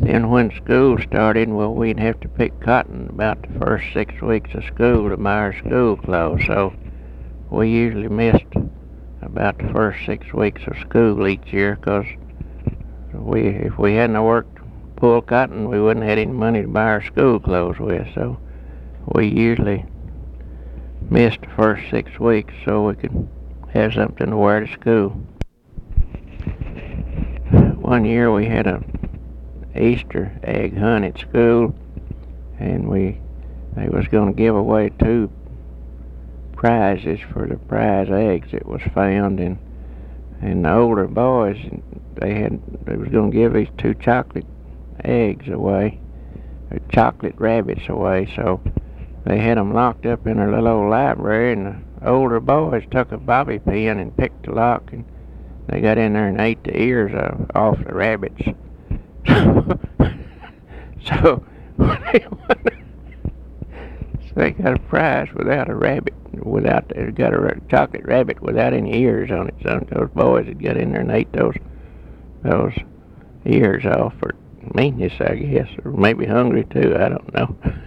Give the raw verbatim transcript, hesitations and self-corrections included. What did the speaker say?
Then when school started, well, we'd have to pick cotton about the first six weeks of school to buy our school clothes. So we usually missed about the first six weeks of school each year, because we, if we hadn't worked pull cotton, we wouldn't have any money to buy our school clothes with. So we usually missed the first six weeks so we could have something to wear to school. One year we had a Easter egg hunt at school, and we they was going to give away two prizes for the prize eggs that was found, and and the older boys, they had they was going to give these two chocolate eggs away, or chocolate rabbits away. So they had them locked up in their little old library, and the older boys took a bobby pin and picked the lock, and they got in there and ate the ears of, off the rabbits. So they, so they got a prize without a rabbit, without they got a chocolate rabbit without any ears on it. So those boys had got in there and ate those those ears off for meanness, I guess, or maybe hungry too. I don't know.